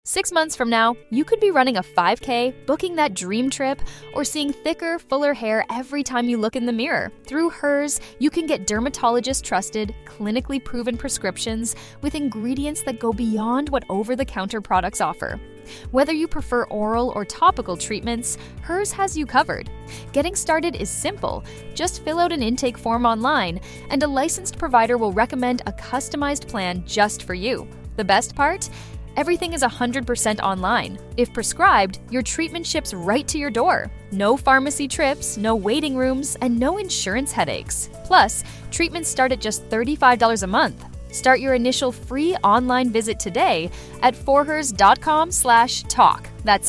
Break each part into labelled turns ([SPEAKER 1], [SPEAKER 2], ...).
[SPEAKER 1] 6 months from now, you could be running a 5K, booking that dream trip, or seeing thicker, fuller hair every time you look in the mirror. Through Hers, you can get dermatologist-trusted, clinically proven prescriptions with ingredients that go beyond what over-the-counter products offer. Whether you prefer oral or topical treatments, Hers has you covered. Getting started is simple. Just fill out an intake form online, and a licensed provider will recommend a customized plan just for you. The best part? Everything is 100% online. If prescribed, your treatment ships right to your door. No pharmacy trips, no waiting rooms, and no insurance headaches. Plus, treatments start at just $35 a month. Start your initial free online visit today at forhers.com/talk. That's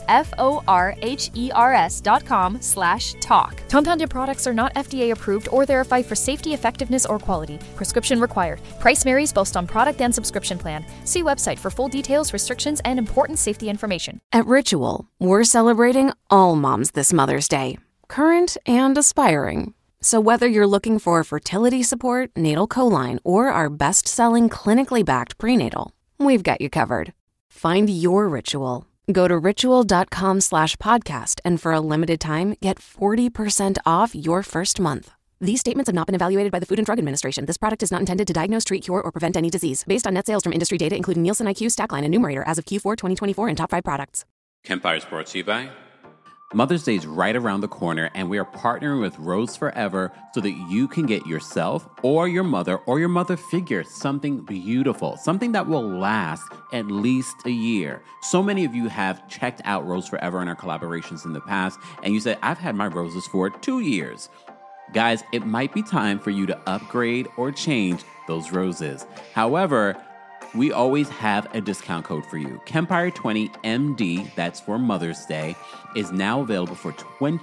[SPEAKER 1] forhers.com/talk. Compounded products are not FDA approved or verified for safety, effectiveness, or quality. Prescription required. Price varies based on product and subscription plan. See website for full details, restrictions, and important safety information.
[SPEAKER 2] At Ritual, we're celebrating all moms this Mother's Day, current and aspiring. So whether you're looking for fertility support, natal choline, or our best-selling clinically backed prenatal, we've got you covered. Find your Ritual. Go to ritual.com/podcast and for a limited time, get 40% off your first month. These statements have not been evaluated by the Food and Drug Administration. This product is not intended to diagnose, treat, cure, or prevent any disease. Based on net sales from industry data, including Nielsen IQ, Stackline, and Numerator as of Q4 2024 and top 5 products.
[SPEAKER 3] Kempire is brought to you by Mother's Day is right around the corner, and we are partnering with Rose Forever so that you can get yourself or your mother figure something beautiful, something that will last at least a year. So many of you have checked out Rose Forever in our collaborations in the past, and you said, I've had my roses for 2 years. Guys, it might be time for you to upgrade or change those roses. However, we always have a discount code for you. Kempire20MD, that's for Mother's Day, is now available for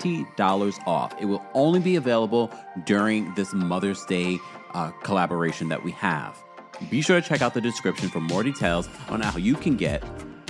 [SPEAKER 3] $20 off. It will only be available during this Mother's Day collaboration that we have. Be sure to check out the description for more details on how you can get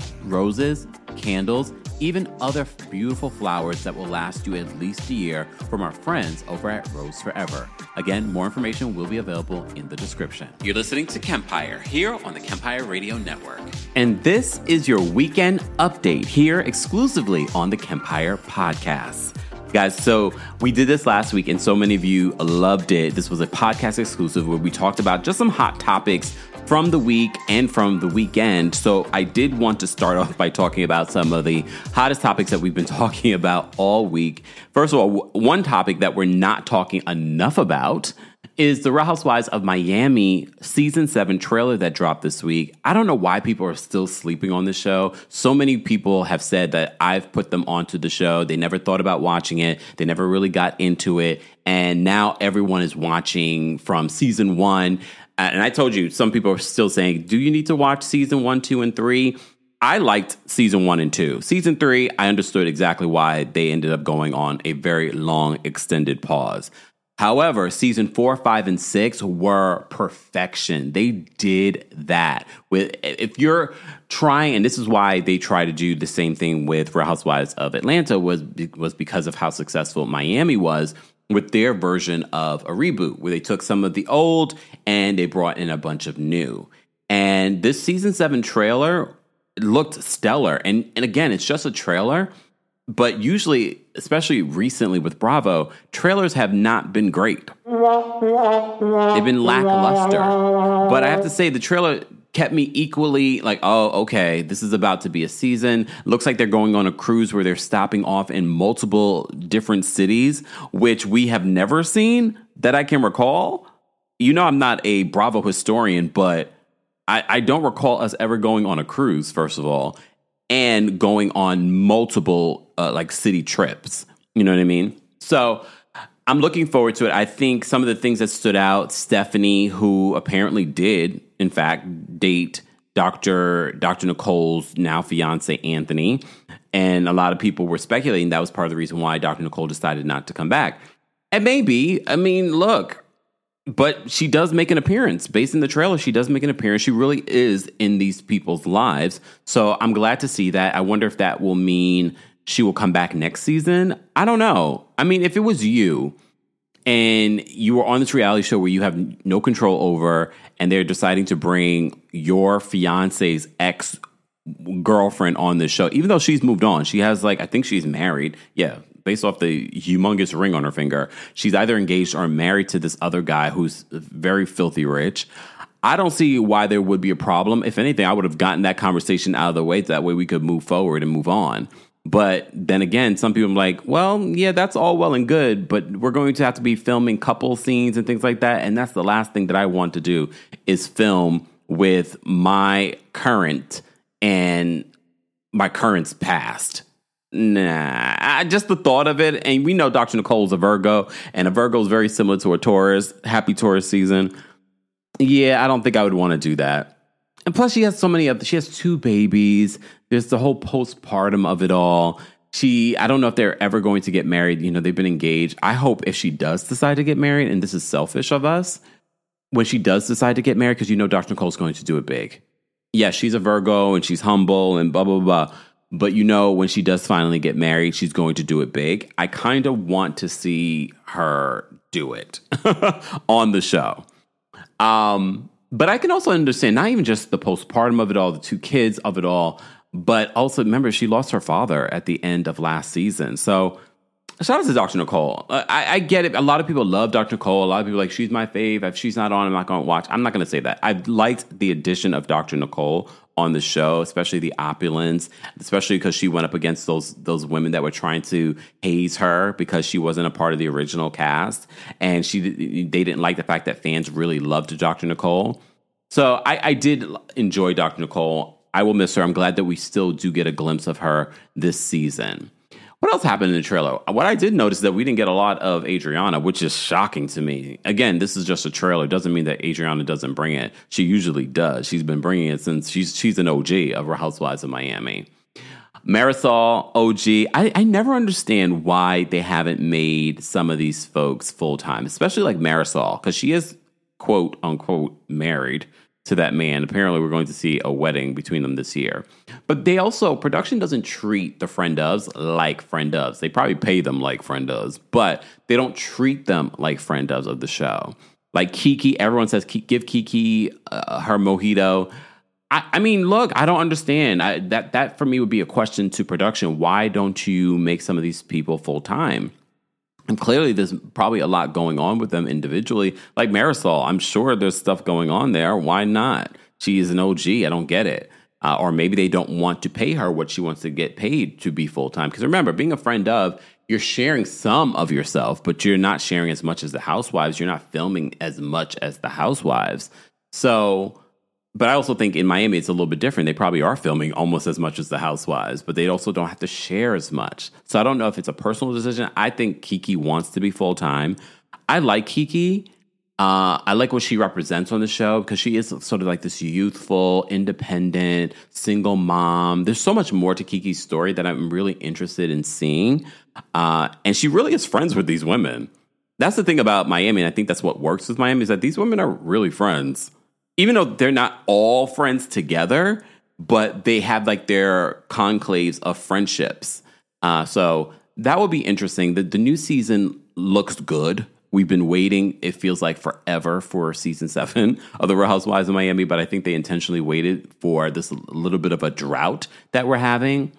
[SPEAKER 3] roses, candles, even other beautiful flowers that will last you at least a year from our friends over at Rose Forever. Again, more information will be available in the description. You're listening to Kempire here on the Kempire Radio Network. And this is your weekend update here exclusively on the Kempire Podcast. Guys, so we did this last week and so many of you loved it. This was a podcast exclusive where we talked about just some hot topics from the week and from the weekend. So I did want to start off by talking about some of the hottest topics that we've been talking about all week. First of all, one topic that we're not talking enough about is the Real Housewives of Miami Season 7 trailer that dropped this week. I don't know why people are still sleeping on this show. So many people have said that I've put them onto the show. They never thought about watching it. They never really got into it. And now everyone is watching from Season 1. And I told you, some people are still saying, do you need to watch Season 1, 2, and 3? I liked Season 1 and 2. Season 3, I understood exactly why they ended up going on a very long, extended pause. However, Season 4, 5, and 6 were perfection. They did that. If you're trying, and this is why they try to do the same thing with Real Housewives of Atlanta, was because of how successful Miami was with their version of a reboot, where they took some of the old and they brought in a bunch of new. And this Season 7 trailer looked stellar. And again, it's just a trailer. But usually, especially recently with Bravo, trailers have not been great. They've been lackluster. But I have to say, the trailer kept me equally like, oh, okay, this is about to be a season. Looks like they're going on a cruise where they're stopping off in multiple different cities, which we have never seen that I can recall. You know, I'm not a Bravo historian, but I don't recall us ever going on a cruise, first of all, and going on multiple like city trips. You know what I mean? So I'm looking forward to it. I think some of the things that stood out, Stephanie, who apparently did, in fact, date Dr. Nicole's now fiance, Anthony. And a lot of people were speculating that was part of the reason why Dr. Nicole decided not to come back. And maybe, I mean, look, but she does make an appearance. Based in the trailer, she does make an appearance. She really is in these people's lives. So I'm glad to see that. I wonder if that will mean she will come back next season. I don't know. I mean, if it was you and you were on this reality show where you have no control over, and they're deciding to bring your fiance's ex girlfriend on this show, even though she's moved on. She has I think she's married. Yeah. Based off the humongous ring on her finger, she's either engaged or married to this other guy who's very filthy rich. I don't see why there would be a problem. If anything, I would have gotten that conversation out of the way. That way we could move forward and move on. But then again, some people are like, well, yeah, that's all well and good, but we're going to have to be filming couple scenes and things like that. And that's the last thing that I want to do is film with my current and my current's past. Nah, just the thought of it. And we know Dr. Nicole's a Virgo, and a Virgo is very similar to a Taurus. Happy Taurus season. Yeah, I don't think I would want to do that. And plus, she has she has 2 babies. There's the whole postpartum of it all. I don't know if they're ever going to get married. They've been engaged. I hope if she does decide to get married, and this is selfish of us, when she does decide to get married, because Dr. Nicole's going to do it big. Yeah, she's a Virgo and she's humble and blah, blah, blah. But when she does finally get married, she's going to do it big. I kind of want to see her do it on the show. But I can also understand not even just the postpartum of it all, the 2 kids of it all, but also remember she lost her father at the end of last season. So shout out to Dr. Nicole. I get it. A lot of people love Dr. Nicole. A lot of people are like, she's my fave. If she's not on, I'm not going to watch. I'm not going to say that. I've liked the addition of Dr. Nicole on the show, especially the opulence, especially because she went up against those women that were trying to haze her because she wasn't a part of the original cast. And they didn't like the fact that fans really loved Dr. Nicole. So I did enjoy Dr. Nicole. I will miss her. I'm glad that we still do get a glimpse of her this season. What else happened in the trailer? What I did notice is that we didn't get a lot of Adriana, which is shocking to me. Again, this is just a trailer. It doesn't mean that Adriana doesn't bring it. She usually does. She's been bringing it since she's an OG of Real Housewives of Miami. Marisol, OG. I never understand why they haven't made some of these folks full-time, especially like Marisol, because she is, quote, unquote, married to that man. Apparently, we're going to see a wedding between them this year. But production doesn't treat the friend ofs like friend ofs. They probably pay them like friend ofs, but they don't treat them like friend ofs of the show. Like Kiki, everyone says, give Kiki her mojito. I mean, look, I don't understand. That for me would be a question to production. Why don't you make some of these people full time? And clearly, there's probably a lot going on with them individually. Like Marisol, I'm sure there's stuff going on there. Why not? She is an OG. I don't get it. Or maybe they don't want to pay her what she wants to get paid to be full-time. Because remember, being a friend of, you're sharing some of yourself, but you're not sharing as much as the housewives. You're not filming as much as the housewives. So, but I also think in Miami, it's a little bit different. They probably are filming almost as much as the housewives, but they also don't have to share as much. So I don't know if it's a personal decision. I think Kiki wants to be full-time. I like Kiki. I like what she represents on the show because she is sort of like this youthful, independent, single mom. There's so much more to Kiki's story that I'm really interested in seeing. And she really is friends with these women. That's the thing about Miami, and I think that's what works with Miami, is that these women are really friends. Even though they're not all friends together, but they have like their conclaves of friendships. So that would be interesting. The new season looks good. We've been waiting, it feels like forever, for season 7 of The Real Housewives of Miami, but I think they intentionally waited for this little bit of a drought that we're having.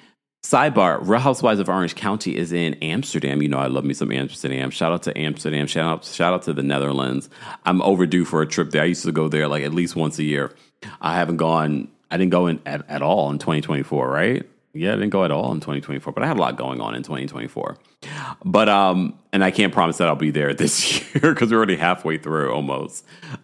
[SPEAKER 3] Sidebar, Real Housewives of Orange County is in Amsterdam. You know I love me some Amsterdam. Shout out to Amsterdam. Shout out to the Netherlands. I'm overdue for a trip there. I used to go there like at least once a year. I didn't go in at all in 2024, right? Yeah, I didn't go at all in 2024, but I had a lot going on in 2024. But, and I can't promise that I'll be there this year because we're already halfway through almost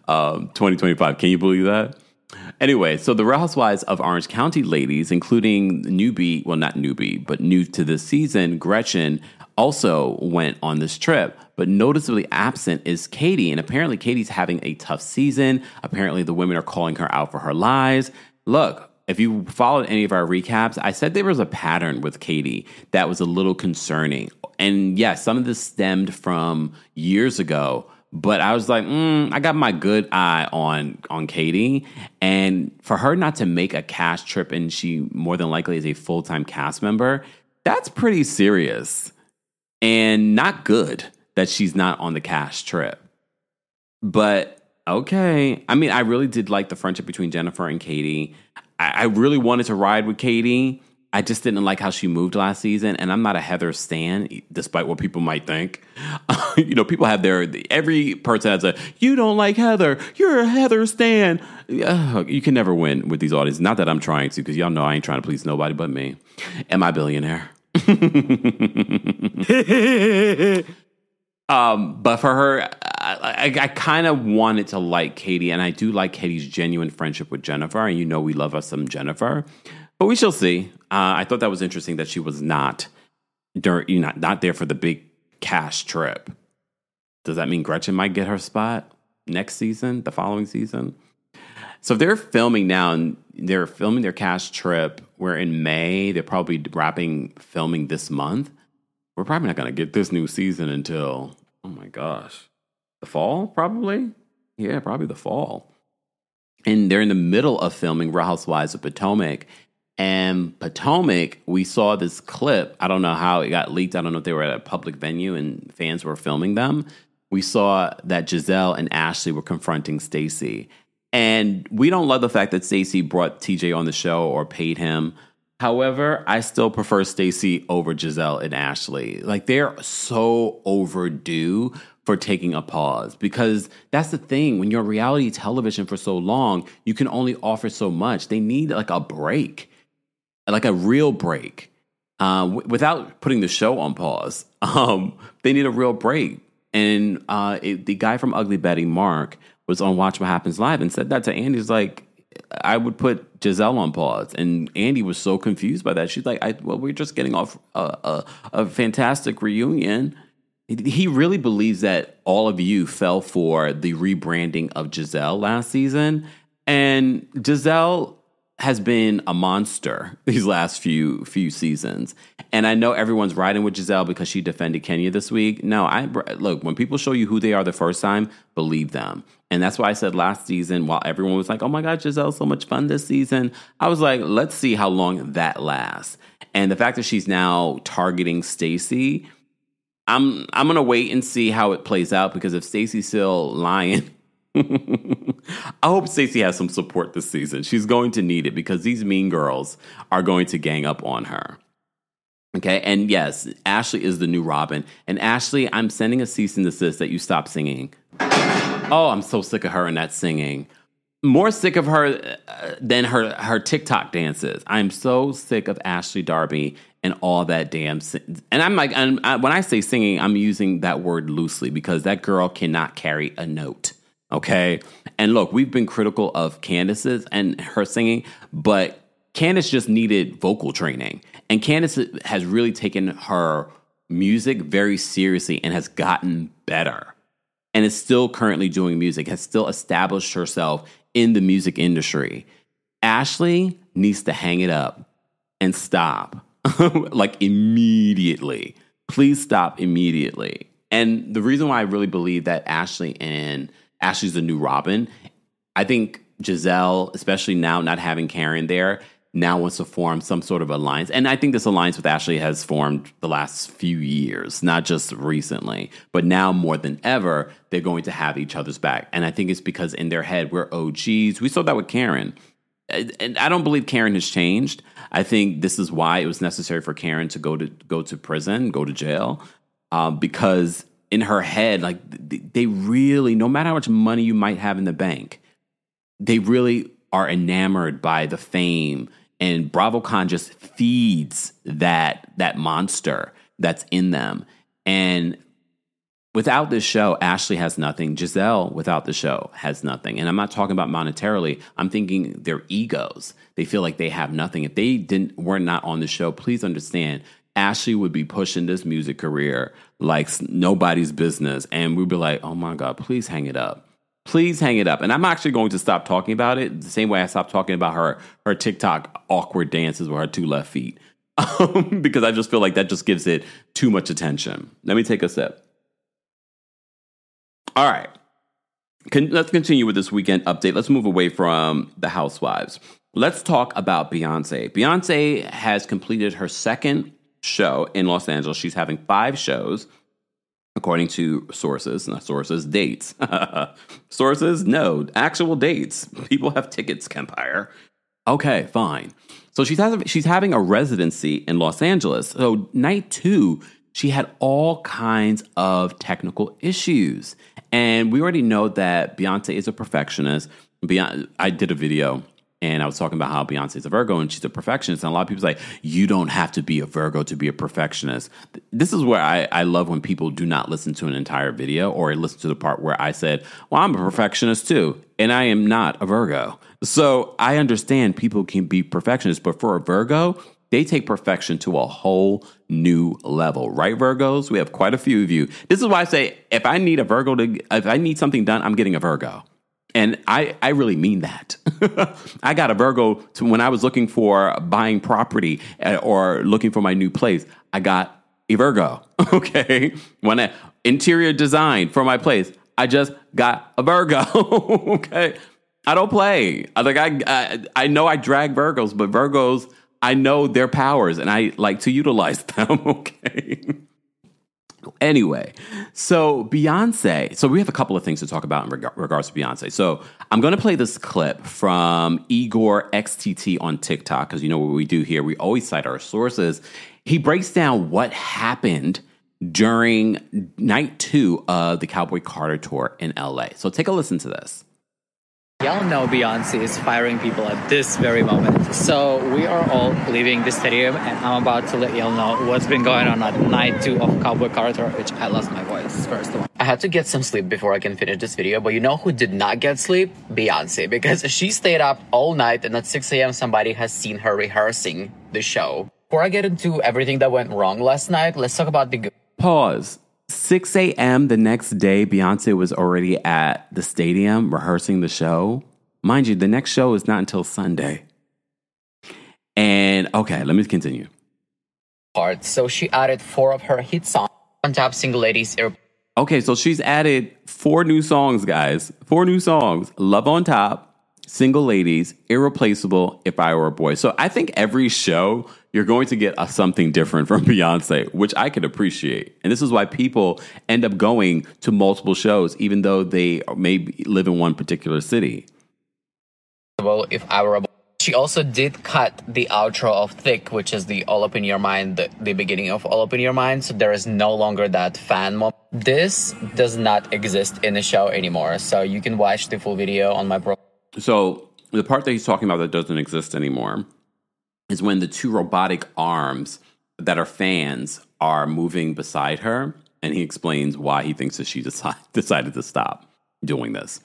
[SPEAKER 3] 2025. Can you believe that? Anyway, so the Real Housewives of Orange County ladies, including not newbie, but new to this season, Gretchen, also went on this trip. But noticeably absent is Katie. And apparently Katie's having a tough season. Apparently the women are calling her out for her lies. Look, if you followed any of our recaps, I said there was a pattern with Katie that was a little concerning. And yes, some of this stemmed from years ago, but I was like, I got my good eye on Katie. And for her not to make a cast trip, and she more than likely is a full-time cast member, that's pretty serious and not good that she's not on the cast trip. But okay. I mean, I really did like the friendship between Jennifer and Katie. I really wanted to ride with Katie. I just didn't like how she moved last season, and I'm not a Heather stan, despite what people might think. People have every person has you don't like Heather, you're a Heather stan. You can never win with these audiences. Not that I'm trying to, because y'all know I ain't trying to please nobody but me and my billionaire. But for her, I kind of wanted to like Katie, and I do like Katie's genuine friendship with Jennifer, and we love us some Jennifer. But we shall see. I thought that was interesting that she was not there for the big cash trip. Does that mean Gretchen might get her spot next season, the following season? So they're filming now, and they're filming their cash trip. We're in May. They're probably wrapping filming this month. We're probably not going to get this new season until, oh my gosh, the fall, probably? Yeah, probably the fall. And they're in the middle of filming Real Housewives of Potomac. And Potomac, we saw this clip. I don't know how it got leaked. I don't know if they were at a public venue and fans were filming them. We saw that Giselle and Ashley were confronting Stacey. And we don't love the fact that Stacey brought TJ on the show or paid him. However, I still prefer Stacey over Giselle and Ashley. Like, they're so overdue for taking a pause, because that's the thing. When you're on reality television for so long, you can only offer so much. They need like a break, like a real break, without putting the show on pause. They need a real break. And the guy from Ugly Betty, Mark, was on Watch What Happens Live and said that to Andy. He's like, I would put Giselle on pause. And Andy was so confused by that. She's like, we're just getting off a fantastic reunion. He really believes that all of you fell for the rebranding of Giselle last season. And Giselle has been a monster these last few seasons. And I know everyone's riding with Giselle because she defended Kenya this week. No, look, when people show you who they are the first time, believe them. And that's why I said last season, while everyone was like, oh my God, Giselle's so much fun this season, I was like, let's see how long that lasts. And the fact that she's now targeting Stacey, I'm going to wait and see how it plays out, because if Stacey's still lying, I hope Stacey has some support this season. She's going to need it, because these mean girls are going to gang up on her. Okay, and yes, Ashley is the new Robin. And Ashley, I'm sending a cease and desist that you stop singing. Oh, I'm so sick of her and that singing. More sick of her than her TikTok dances. I'm so sick of Ashley Darby and all that damn and I'm like, when I say singing, I'm using that word loosely, because that girl cannot carry a note. Okay. And look, we've been critical of Candace's and her singing, but Candace just needed vocal training. And Candace has really taken her music very seriously and has gotten better. And is still currently doing music, has still established herself in the music industry. Ashley needs to hang it up and stop. Like, immediately. Please stop immediately. And the reason why I really believe that Ashley's the new Robin, I think Giselle, especially now not having Karen there, now wants to form some sort of alliance. And I think this alliance with Ashley has formed the last few years, not just recently. But now more than ever, they're going to have each other's back. And I think it's because in their head, we're OGs. We saw that with Karen. And I don't believe Karen has changed. I think this is why it was necessary for Karen to go to prison, go to jail, because in her head, like, they really, no matter how much money you might have in the bank, they really are enamored by the fame. And BravoCon just feeds that monster that's in them. And without this show, Ashley has nothing. Giselle, without the show, has nothing. And I'm not talking about monetarily. I'm thinking their egos. They feel like they have nothing. If they were not on the show, please understand, Ashley would be pushing this music career like nobody's business. And we'd be like, oh my God, please hang it up. Please hang it up. And I'm actually going to stop talking about it the same way I stopped talking about her TikTok awkward dances with her two left feet. Because I just feel like that just gives it too much attention. Let me take a sip. All right. Let's continue with this weekend update. Let's move away from the Housewives. Let's talk about Beyonce. Beyonce has completed her second show in Los Angeles. She's having 5 shows. According to sources, not sources, dates. Sources, no, actual dates. People have tickets, Kempire. Okay, fine. So she's having a residency in Los Angeles. So night 2, she had all kinds of technical issues. And we already know that Beyonce is a perfectionist. I did a video and I was talking about how Beyonce is a Virgo and she's a perfectionist. And a lot of people say, you don't have to be a Virgo to be a perfectionist. This is where I love when people do not listen to an entire video or listen to the part where I said, well, I'm a perfectionist too. And I am not a Virgo. So I understand people can be perfectionists, but for a Virgo, they take perfection to a whole new level. Right, Virgos? We have quite a few of you. This is why I say, if I need something done, I'm getting a Virgo. And I really mean that. I got a Virgo when I was looking for buying property or looking for my new place. I got a Virgo, okay? When interior design for my place, I just got a Virgo, okay? I don't play. I know I drag Virgos, but Virgos, I know their powers and I like to utilize them, okay? Anyway, so Beyonce. So we have a couple of things to talk about in regards to Beyonce. So I'm going to play this clip from Igor XTT on TikTok because you know what we do here. We always cite our sources. He breaks down what happened during night 2 of the Cowboy Carter tour in LA. So take a listen to this.
[SPEAKER 4] Y'all know Beyonce is firing people at this very moment. So we are all leaving the stadium and I'm about to let y'all know what's been going on at night 2 of Cowboy Carter, which I lost my voice first of all. I had to get some sleep before I can finish this video, but you know who did not get sleep? Beyonce, because she stayed up all night and at 6 a.m. somebody has seen her rehearsing the show. Before I get into everything that went wrong last night, let's talk about the good.
[SPEAKER 3] Pause. 6 a.m. the next day, Beyonce was already at the stadium rehearsing the show. Mind you, the next show is not until Sunday. And okay, let me continue.
[SPEAKER 4] So she added 4 of her hit songs on top Single Ladies.
[SPEAKER 3] Okay, so she's added 4 new songs, guys. 4 new songs. Love on Top, Single Ladies, Irreplaceable, If I Were a Boy. So I think every show you're going to get something different from Beyonce, which I could appreciate. And this is why people end up going to multiple shows, even though they may live in one particular city.
[SPEAKER 4] If I Were a Boy. She also did cut the outro of Thick, which is the All Up in Your Mind, the beginning of All Up in Your Mind. So there is no longer that fan moment. This does not exist in the show anymore. So you can watch the full video on my profile.
[SPEAKER 3] So the part that he's talking about that doesn't exist anymore is when the 2 robotic arms that are fans are moving beside her. And he explains why he thinks that she decided to stop doing this.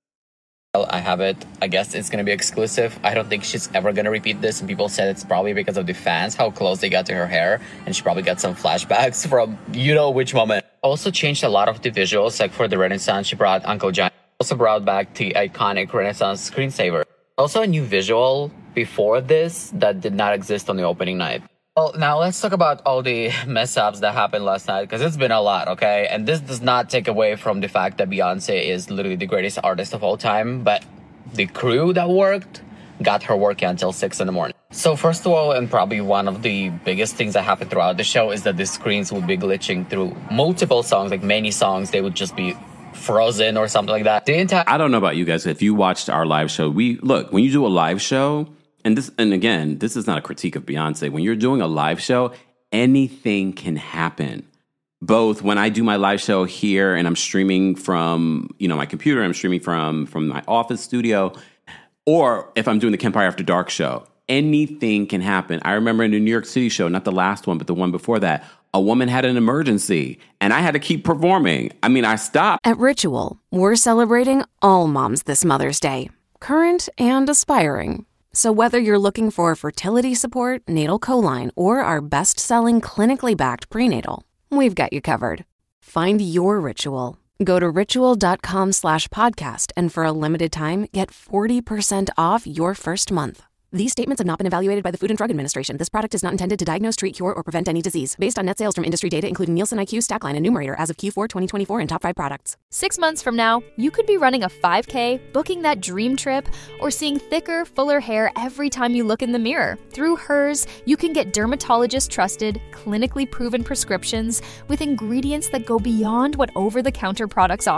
[SPEAKER 4] I have it. I guess it's going to be exclusive. I don't think she's ever going to repeat this. And people said it's probably because of the fans, how close they got to her hair. And she probably got some flashbacks from you know which moment. Also changed a lot of the visuals. Like for the Renaissance, she brought Uncle John. Also brought back the iconic Renaissance screensaver. Also a new visual before this that did not exist on the opening night. Well, now let's talk about all the mess-ups that happened last night, because it's been a lot, okay? And this does not take away from the fact that Beyonce is literally the greatest artist of all time, but the crew that worked got her working until 6 in the morning. So first of all, and probably one of the biggest things that happened throughout the show is that the screens would be glitching through multiple songs, like many songs, they would just be frozen or something like that.
[SPEAKER 3] I don't know about you guys. If you watched our live show, when you do a live show, and again, this is not a critique of Beyonce. When you're doing a live show, anything can happen. Both when I do my live show here and I'm streaming from, my computer, I'm streaming from my office studio, or if I'm doing the Kempire After Dark show, anything can happen. I remember in the New York City show, not the last one, but the one before that, a woman had an emergency and I had to keep performing. I stopped.
[SPEAKER 2] At Ritual, we're celebrating all moms this Mother's Day, current and aspiring. So whether you're looking for fertility support, natal Choline, or our best-selling clinically backed prenatal, we've got you covered. Find your Ritual. Go to ritual.com/podcast and for a limited time, get 40% off your first month. These statements have not been evaluated by the Food and Drug Administration. This product is not intended to diagnose, treat, cure, or prevent any disease. Based on net sales from industry data, including Nielsen IQ, Stackline, and Numerator as of Q4 2024 and top 5 products.
[SPEAKER 1] 6 months from now, you could be running a 5K, booking that dream trip, or seeing thicker, fuller hair every time you look in the mirror. Through Hers, you can get dermatologist-trusted, clinically proven prescriptions with ingredients that go beyond what over-the-counter products offer.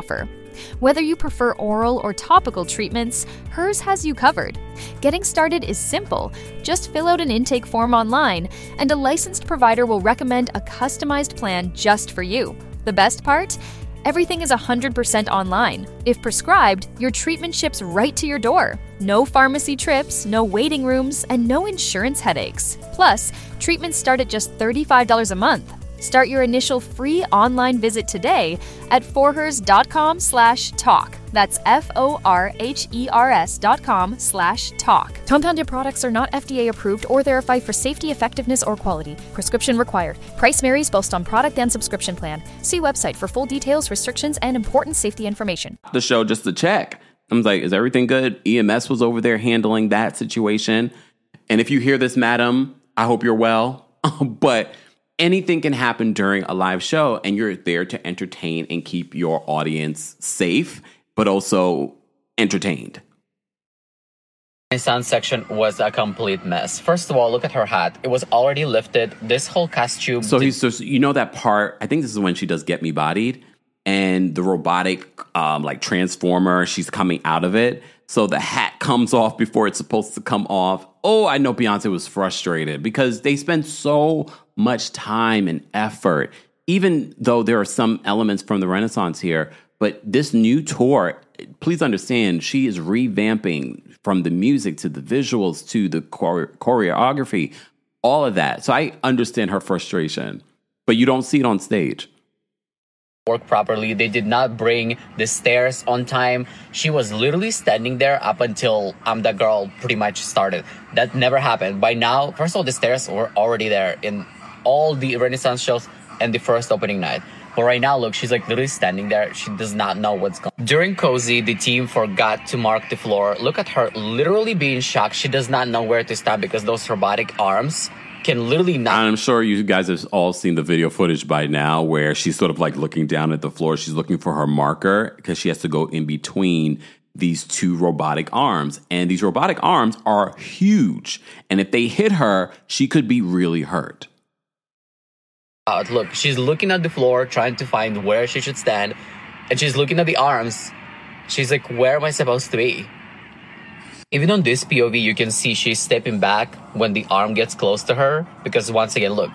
[SPEAKER 1] Whether you prefer oral or topical treatments, Hers has you covered. Getting started is simple. Just fill out an intake form online, and a licensed provider will recommend a customized plan just for you. The best part? Everything is 100% online. If prescribed, your treatment ships right to your door. No pharmacy trips, no waiting rooms, and no insurance headaches. Plus, treatments start at just $35 a month. Start your initial free online visit today at forhers.com/talk. That's FORHERS.com/talk. Compounded products are not FDA approved or verified for safety, effectiveness, or quality. Prescription required. Price varies based on product and subscription plan. See website for full details, restrictions, and important safety information.
[SPEAKER 3] The show just to check. I was like, is everything good? EMS was over there handling that situation. And if you hear this, madam, I hope you're well. But anything can happen during a live show, and you're there to entertain and keep your audience safe, but also entertained.
[SPEAKER 4] My son's section was a complete mess. First of all, look at her hat. It was already lifted. This whole costume.
[SPEAKER 3] So he's just, you know that part, I think this is when she does Get Me Bodied, and the robotic like transformer, she's coming out of it. So the hat comes off before it's supposed to come off. Oh, I know Beyonce was frustrated because they spend so much time and effort, even though there are some elements from the Renaissance here. But this new tour, please understand, she is revamping from the music to the visuals to the choreography, all of that. So I understand her frustration, but you don't see it on stage.
[SPEAKER 4] Work properly. They did not bring the stairs on time. She was literally standing there up until I'm the Girl pretty much started. That never happened. By now, first of all, the stairs were already there in all the Renaissance shows and the first opening night. But right now, look, she's like literally standing there. She does not know what's going on. During Cozy, the team forgot to mark the floor. Look at her literally being shocked. She does not know where to stand because those robotic arms can literally not.
[SPEAKER 3] I'm sure you guys have all seen the video footage by now where she's sort of like looking down at the floor. She's looking for her marker because she has to go in between these two robotic arms. And these robotic arms are huge. And if they hit her, she could be really hurt.
[SPEAKER 4] Look, she's looking at the floor, trying to find where she should stand. And she's looking at the arms. She's like, where am I supposed to be? Even on this POV, you can see she's stepping back when the arm gets close to her. Because once again, look.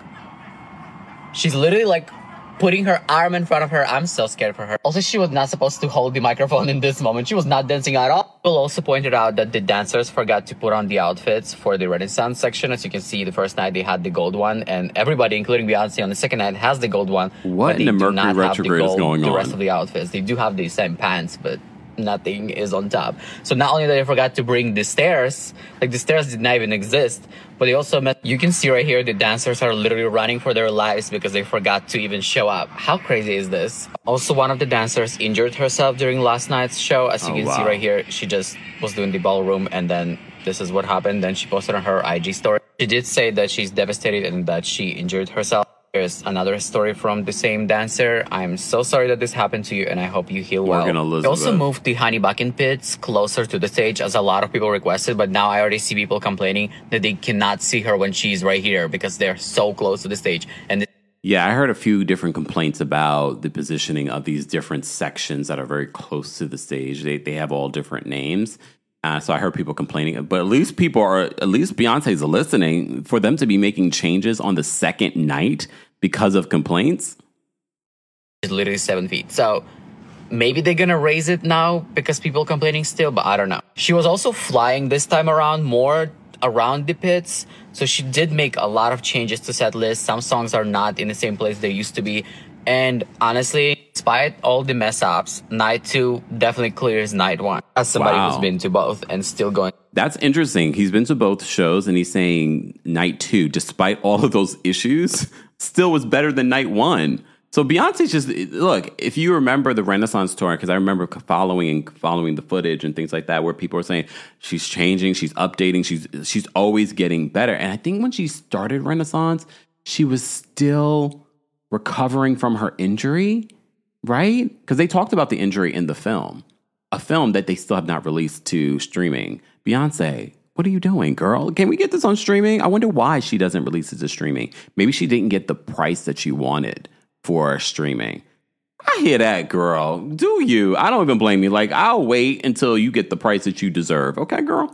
[SPEAKER 4] She's literally like putting her arm in front of her. I'm so scared for her. Also, she was not supposed to hold the microphone in this moment. She was not dancing at all. People also pointed out that the dancers forgot to put on the outfits for the Renaissance section. As you can see, the first night they had the gold one. And everybody, including Beyonce on the second night, has the gold one.
[SPEAKER 3] What in the Mercury retrograde is going on?
[SPEAKER 4] The rest of the outfits. They do have the same pants, but nothing is on top. So not only that they forgot to bring the stairs, like the stairs did not even exist, but they also you can see right here, the dancers are literally running for their lives because they forgot to even show up. How crazy is this? Also, one of the dancers injured herself during last night's show. As you can see right here, she just was doing the ballroom and then this is what happened. Then she posted on her IG story. She did say that she's devastated and that she injured herself. Here's another story from the same dancer. I'm so sorry that this happened to you and I hope you heal well. We also moved the Honey Bucket pits closer to the stage as a lot of people requested, but now I already see people complaining that they cannot see her when she's right here because they're so close to the stage. And
[SPEAKER 3] yeah, I heard a few different complaints about the positioning of these different sections that are very close to the stage. They have all different names. So I heard people complaining, but at least Beyonce's listening for them to be making changes on the second night because of complaints.
[SPEAKER 4] It's literally 7 feet. So maybe they're going to raise it now because people complaining still, but I don't know. She was also flying this time around more around the pits. So she did make a lot of changes to set list. Some songs are not in the same place they used to be. And honestly, despite all the mess ups, night 2 definitely clears night 1. As somebody who's been to both and still going.
[SPEAKER 3] That's interesting. He's been to both shows and he's saying night 2, despite all of those issues, still was better than night 1. So Beyonce's just, look, if you remember the Renaissance tour, because I remember following the footage and things like that, where people were saying she's changing, she's updating, she's always getting better. And I think when she started Renaissance, she was still recovering from her injury, right? Because they talked about the injury in the film, a film that they still have not released to streaming. Beyonce, what are you doing, girl? Can we get this on streaming? I wonder why she doesn't release it to streaming. Maybe she didn't get the price that she wanted for streaming. I hear that, girl. Do you? I don't even blame you. Like, I'll wait until you get the price that you deserve. Okay, girl?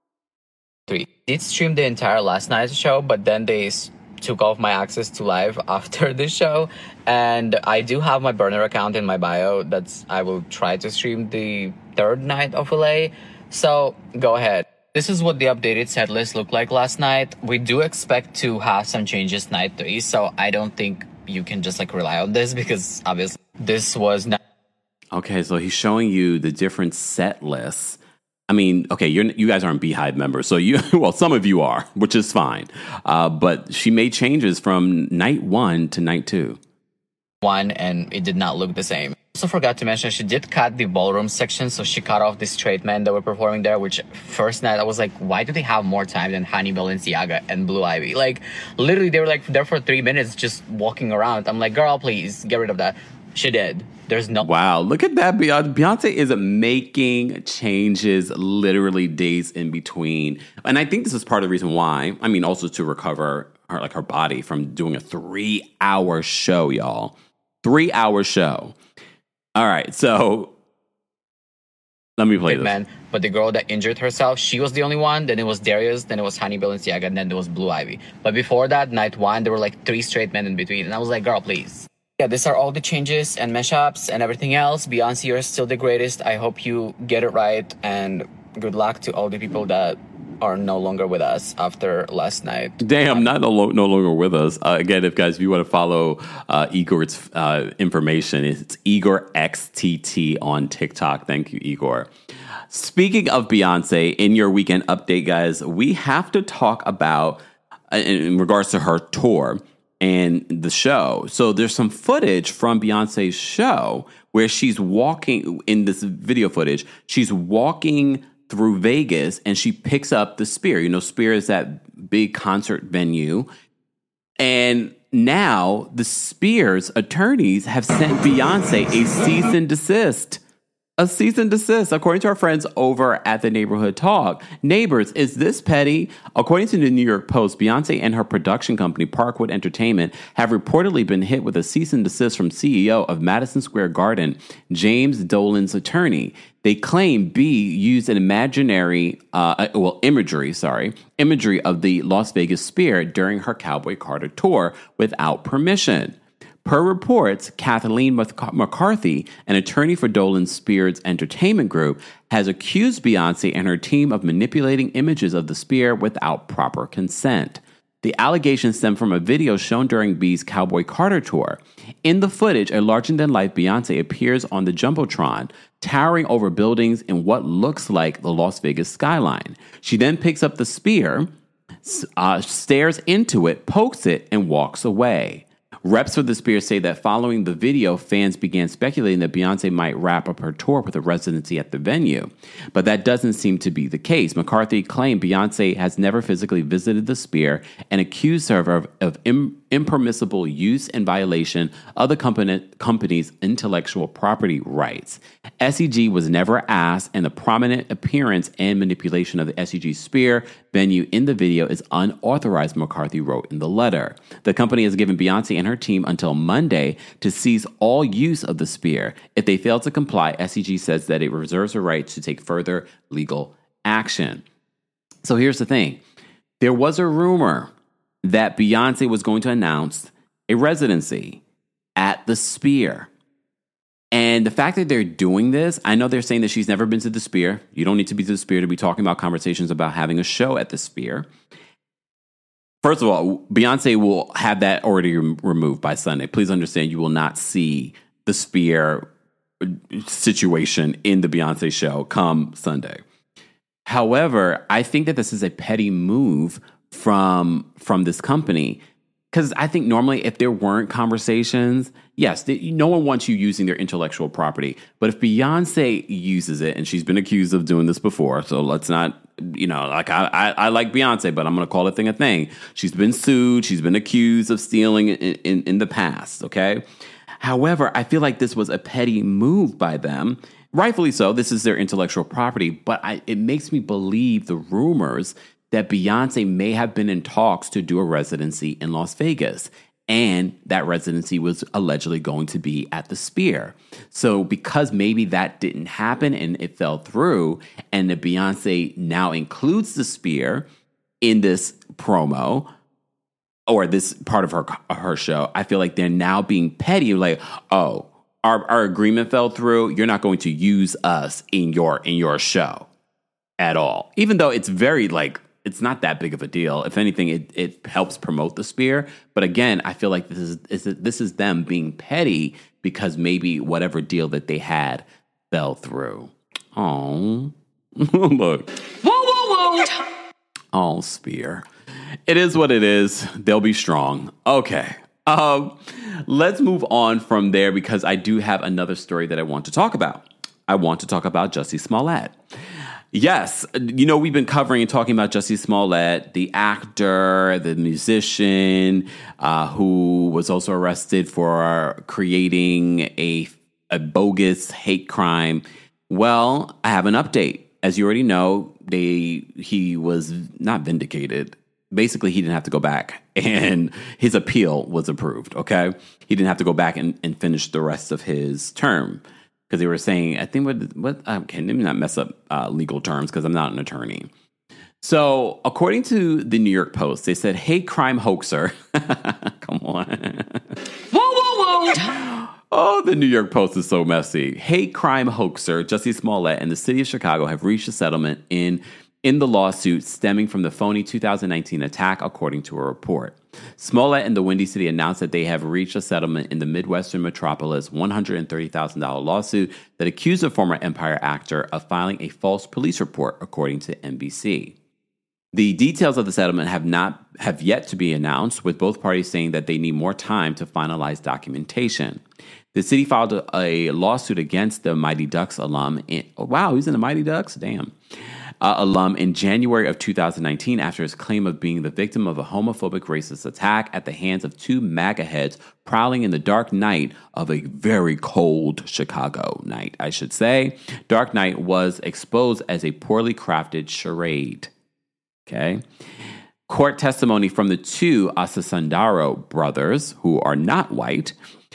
[SPEAKER 4] Did stream the entire last night's show, but then they took off my access to live after the show. And I do have my burner account in my bio. I will try to stream the third night of LA. So go ahead. This is what the updated set list looked like last night. We do expect to have some changes night 3, so I don't think you can just like rely on this because obviously this was not.
[SPEAKER 3] Okay, so he's showing you the different set lists. I mean, okay, you guys aren't Beehive members, so well, some of you are, which is fine. But she made changes from night 1 to night 2.
[SPEAKER 4] And it did not look the same. Also forgot to mention she did cut the ballroom section, so she cut off the straight men that were performing there, which first night I was like, why do they have more time than Honey Balenciaga and Blue Ivy? Like, literally they were like there for 3 minutes just walking around. I'm like, girl, please get rid of that. She did. There's no.
[SPEAKER 3] Wow, look at that. Beyonce is making changes literally days in between. And I think this is part of the reason why. I mean, also to recover her body from doing a 3-hour show, y'all. 3-hour show. All right, so let me play this.
[SPEAKER 4] Man, but the girl that injured herself, she was the only one. Then it was Darius, then it was Honey Balenciaga, and then there was Blue Ivy. But before that, night 1, there were like 3 straight men in between. And I was like, girl, please. Yeah, these are all the changes and mashups and everything else. Beyonce, you're still the greatest. I hope you get it right. And good luck to all the people that are no longer with us after last night.
[SPEAKER 3] Damn, no longer with us. Again, if you want to follow Igor's information, it's Igor XTT on TikTok. Thank you, Igor. Speaking of Beyonce, in your weekend update, guys, we have to talk about, in regards to her tour and the show. So there's some footage from Beyonce's show where she's walking, in this video footage, she's walking through Vegas and she picks up the Sphere. You know, Sphere is that big concert venue. And now the Sphere's attorneys have sent Beyonce a cease and desist. A cease and desist, according to our friends over at the Neighborhood Talk. Neighbors, is this petty? According to the New York Post, Beyonce and her production company, Parkwood Entertainment, have reportedly been hit with a cease and desist from CEO of Madison Square Garden, James Dolan's attorney. They claim B used an imagery of the Las Vegas Sphere during her Cowboy Carter tour without permission. Per reports, Kathleen McCarthy, an attorney for Dolan Spears Entertainment Group, has accused Beyonce and her team of manipulating images of the Sphere without proper consent. The allegations stem from a video shown during B's Cowboy Carter tour. In the footage, a larger-than-life Beyonce appears on the Jumbotron, towering over buildings in what looks like the Las Vegas skyline. She then picks up the Sphere, stares into it, pokes it, and walks away. Reps for the Sphere say that following the video, fans began speculating that Beyonce might wrap up her tour with a residency at the venue. But that doesn't seem to be the case. McCarthy claimed Beyonce has never physically visited the Sphere and accused her of impermissible use and violation of the company's intellectual property rights. SEG was never asked, and the prominent appearance and manipulation of the SEG Sphere venue in the video is unauthorized, McCarthy wrote in the letter. The company has given Beyonce and her team until Monday to cease all use of the Sphere. If they fail to comply, SEG says that it reserves the right to take further legal action. So here's the thing. There was a rumor that Beyonce was going to announce a residency at the Sphere. And the fact that they're doing this, I know they're saying that she's never been to the Sphere. You don't need to be to the Sphere to be talking about conversations about having a show at the Sphere. First of all, Beyonce will have that already removed by Sunday. Please understand, you will not see the Sphere situation in the Beyonce show come Sunday. However, I think that this is a petty move from this company, because I think normally if there weren't conversations, yes, no one wants you using their intellectual property. But if Beyonce uses it, and she's been accused of doing this before, so let's not, like I like Beyonce, but I'm going to call a thing a thing. She's been sued. She's been accused of stealing in the past, okay? However, I feel like this was a petty move by them. Rightfully so. This is their intellectual property. But it makes me believe the rumors that Beyonce may have been in talks to do a residency in Las Vegas. And that residency was allegedly going to be at the Sphere. So because maybe that didn't happen and it fell through, and the Beyonce now includes the Sphere in this promo or this part of her show, I feel like they're now being petty. Like, oh, our agreement fell through. You're not going to use us in your show at all. Even though it's very it's not that big of a deal. If anything, it helps promote the Sphere. But again, I feel like this is them being petty because maybe whatever deal that they had fell through. Oh, look. Whoa, whoa, whoa. Oh, Sphere. It is what it is. They'll be strong. Okay. Let's move on from there because I do have another story that I want to talk about. I want to talk about Jussie Smollett. Yes, we've been covering and talking about Jussie Smollett, the actor, the musician, who was also arrested for creating a bogus hate crime. Well, I have an update. As you already know, he was not vindicated. Basically, he didn't have to go back, and his appeal was approved, okay? He didn't have to go back and finish the rest of his term. Because they were saying, I think okay, let me not mess up legal terms because I'm not an attorney. So, according to the New York Post, they said, hate crime hoaxer. Come on. Whoa, whoa, whoa. Oh, the New York Post is so messy. Hate crime hoaxer Jussie Smollett and the city of Chicago have reached a settlement in the lawsuit stemming from the phony 2019 attack, according to a report. Smollett and the Windy City announced that they have reached a settlement in the Midwestern Metropolis $130,000 lawsuit that accused a former Empire actor of filing a false police report, according to NBC. The details of the settlement have yet to be announced, with both parties saying that they need more time to finalize documentation. The city filed a lawsuit against the Mighty Ducks alum. Wow, he's in the Mighty Ducks? Damn. Alum in January of 2019 after his claim of being the victim of a homophobic racist attack at the hands of two MAGA heads prowling in the dark night of a very cold Chicago night, I should say. Dark Night was exposed as a poorly crafted charade. Okay. Court testimony from the two Asasandaro brothers, who are not white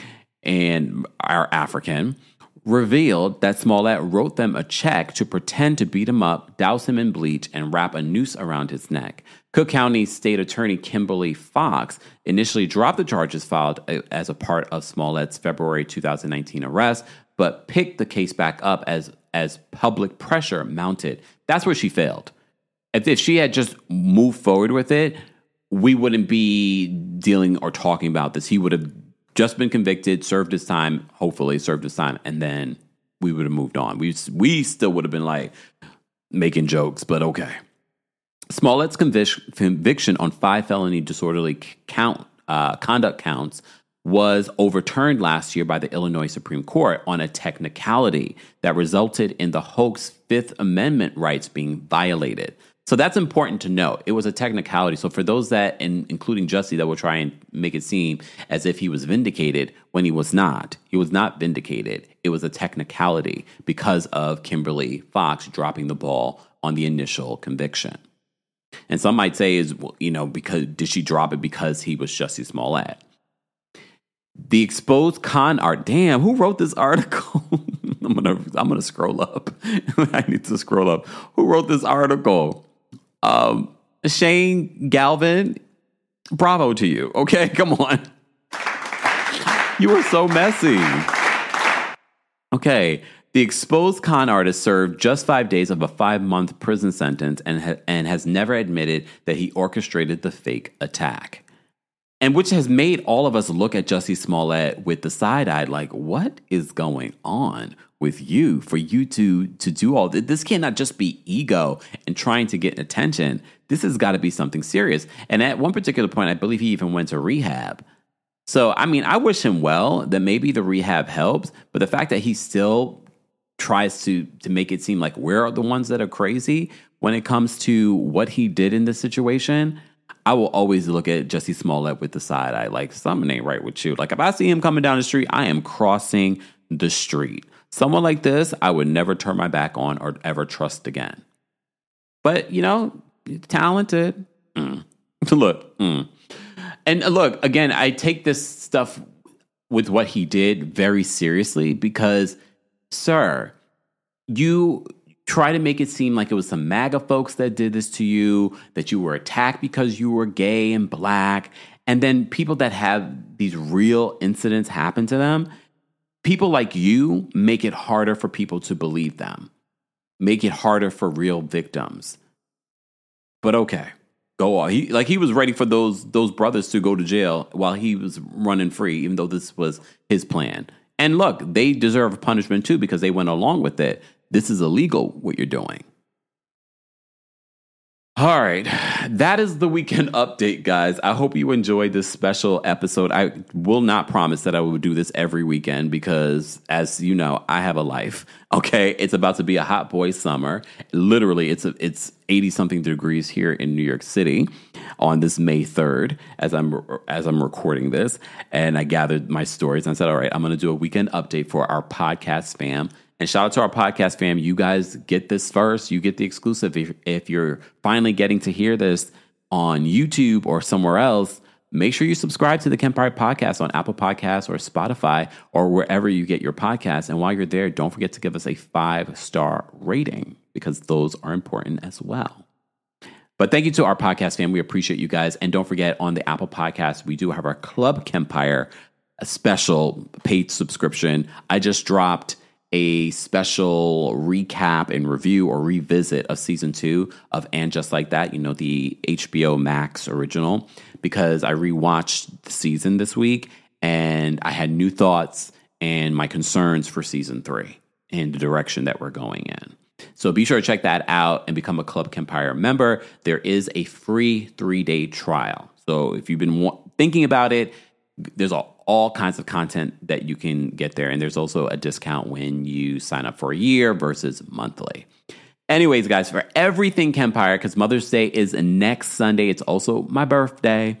[SPEAKER 3] and are African, revealed that Smollett wrote them a check to pretend to beat him up, douse him in bleach, and wrap a noose around his neck. Cook County State Attorney Kimberly Fox initially dropped the charges filed as a part of Smollett's February 2019 arrest, but picked the case back up as public pressure mounted. That's where she failed. If she had just moved forward with it, we wouldn't be dealing or talking about this. He would have just been convicted, served his time, hopefully served his time, and then we would have moved on. We still would have been making jokes, but okay. Smollett's conviction on 5 felony disorderly conduct counts was overturned last year by the Illinois Supreme Court on a technicality that resulted in the hoax Fifth Amendment rights being violated. So that's important to note. It was a technicality. So for those that, including Jussie, that will try and make it seem as if he was vindicated when he was not. He was not vindicated. It was a technicality because of Kimberly Fox dropping the ball on the initial conviction. And some might say because did she drop it because he was Jussie Smollett? The exposed con art. Damn, who wrote this article? I'm gonna scroll up. I need to scroll up. Who wrote this article? Shane Galvin. Bravo to you. Okay, come on. You were so messy. Okay. The exposed con artist served just 5 days of a 5-month prison sentence and has never admitted that he orchestrated the fake attack. And which has made all of us look at Jussie Smollett with the side-eye like, what is going on with you for you to do all this? This cannot just be ego and trying to get attention. This has got to be something serious. And at one particular point, I believe he even went to rehab. So, I mean, I wish him well, that maybe the rehab helps. But the fact that he still tries to make it seem like we're the ones that are crazy when it comes to what he did in this situation, I will always look at Jussie Smollett with the side eye, like something ain't right with you. Like if I see him coming down the street, I am crossing the street. Someone like this, I would never turn my back on or ever trust again. But, talented. Look. And look, again, I take this stuff with what he did very seriously because, sir, you try to make it seem like it was some MAGA folks that did this to you, that you were attacked because you were gay and black. And then people that have these real incidents happen to them, people like you make it harder for people to believe them, make it harder for real victims. But okay, go on. He was ready for those brothers to go to jail while he was running free, even though this was his plan. And look, they deserve punishment too because they went along with it. This is illegal, what you're doing. All right, that is the weekend update, guys. I hope you enjoyed this special episode. I will not promise that I will do this every weekend because, as you know, I have a life. Okay, it's about to be a hot boy summer. Literally, it's 80-something degrees here in New York City on this May 3rd as I'm recording this. And I gathered my stories and I said, all right, I'm going to do a weekend update for our podcast fam. And shout out to our podcast fam. You guys get this first. You get the exclusive. If you're finally getting to hear this on YouTube or somewhere else, make sure you subscribe to the Kempire Podcast on Apple Podcasts or Spotify or wherever you get your podcasts. And while you're there, don't forget to give us a 5-star rating because those are important as well. But thank you to our podcast fam. We appreciate you guys. And don't forget, on the Apple Podcast, we do have our Club Kempire, a special paid subscription. I just dropped a special recap and review or revisit of season 2 of And Just Like That, you know, the HBO Max original, because I rewatched the season this week and I had new thoughts and my concerns for season 3 and the direction that we're going in. So be sure to check that out and become a Club Kempire member. There is a free 3-day trial. So if you've been thinking about it, there's all kinds of content that you can get there. And there's also a discount when you sign up for a year versus monthly. Anyways, guys, for everything Kempire, because Mother's Day is next Sunday. It's also my birthday.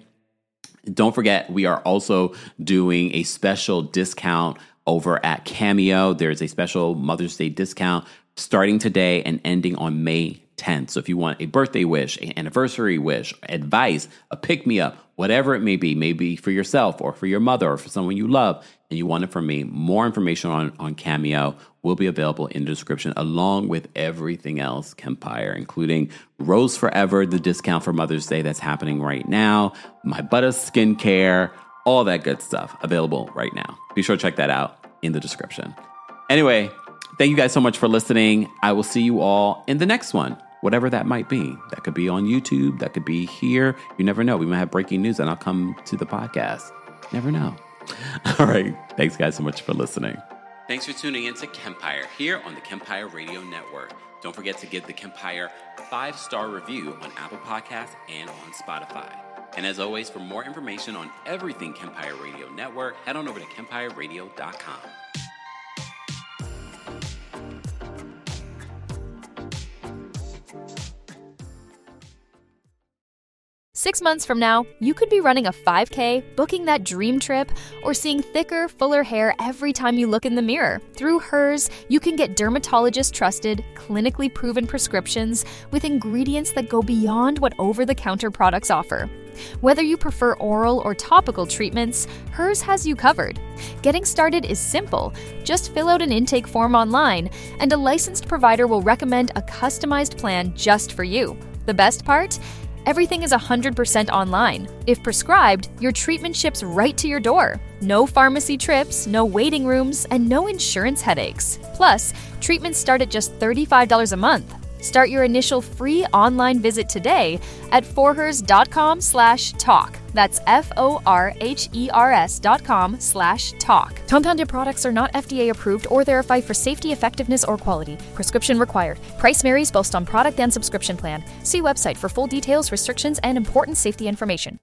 [SPEAKER 3] Don't forget, we are also doing a special discount over at Cameo. There's a special Mother's Day discount starting today and ending on May 10th. So if you want a birthday wish, an anniversary wish, advice, a pick-me-up, whatever it may be for yourself or for your mother or for someone you love, and you want it from me, more information on Cameo will be available in the description, along with everything else Kempire, including Rose Forever, the discount for Mother's Day that's happening right now, my Butter skincare, all that good stuff available right now. Be sure to check that out in the description. Anyway, thank you guys so much for listening. I will see you all in the next one, whatever that might be. That could be on YouTube. That could be here. You never know. We might have breaking news and I'll come to the podcast. Never know. All right. Thanks, guys, so much for listening. Thanks for tuning in to Kempire here on the Kempire Radio Network. Don't forget to give the Kempire 5-star review on Apple Podcasts and on Spotify. And as always, for more information on everything Kempire Radio Network, head on over to KempireRadio.com.
[SPEAKER 1] 6 months from now, you could be running a 5K, booking that dream trip, or seeing thicker, fuller hair every time you look in the mirror. Through Hers, you can get dermatologist-trusted, clinically proven prescriptions with ingredients that go beyond what over-the-counter products offer. Whether you prefer oral or topical treatments, Hers has you covered. Getting started is simple. Just fill out an intake form online, and a licensed provider will recommend a customized plan just for you. The best part? Everything is 100% online. If prescribed, your treatment ships right to your door. No pharmacy trips, no waiting rooms, and no insurance headaches. Plus, treatments start at just $35 a month. Start your initial free online visit today at forhers.com/talk. That's FORHERS.com/talk. Compounded products are not FDA approved or verified for safety, effectiveness, or quality. Prescription required. Price varies both on product and subscription plan. See website for full details, restrictions, and important safety information.